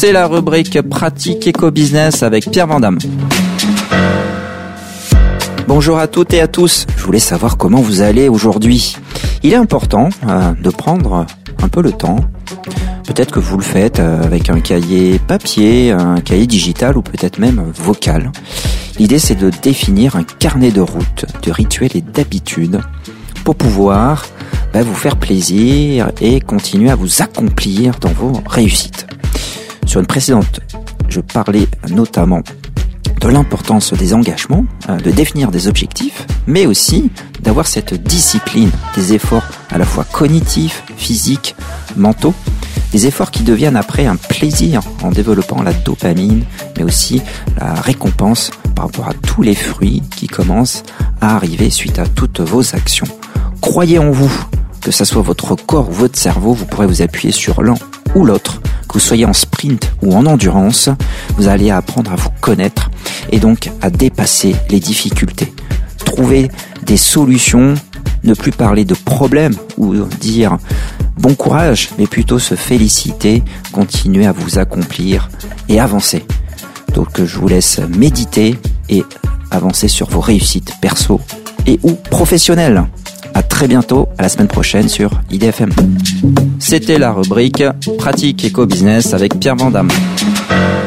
C'est la rubrique pratique éco-business avec Pierre Vandamme. Bonjour à toutes et à tous. Je voulais savoir comment vous allez aujourd'hui. Il est important de prendre un peu le temps. Peut-être que vous le faites avec un cahier papier, un cahier digital ou peut-être même vocal. L'idée, c'est de définir un carnet de route, de rituels et d'habitudes pour pouvoir vous faire plaisir et continuer à vous accomplir dans vos réussites. Sur une précédente, je parlais notamment de l'importance des engagements, de définir des objectifs, mais aussi d'avoir cette discipline, des efforts à la fois cognitifs, physiques, mentaux, des efforts qui deviennent après un plaisir en développant la dopamine, mais aussi la récompense par rapport à tous les fruits qui commencent à arriver suite à toutes vos actions. Croyez en vous, que ce soit votre corps ou votre cerveau, vous pourrez vous appuyer sur l'un ou l'autre, que vous soyez en sprint ou en endurance, vous allez apprendre à vous connaître et donc à dépasser les difficultés. Trouver des solutions, ne plus parler de problèmes ou dire bon courage, mais plutôt se féliciter, continuer à vous accomplir et avancer. Donc je vous laisse méditer et avancer sur vos réussites perso et ou professionnelles. À très bientôt, à la semaine prochaine sur IDFM. C'était la rubrique pratique éco-business avec Pierre Vandamme.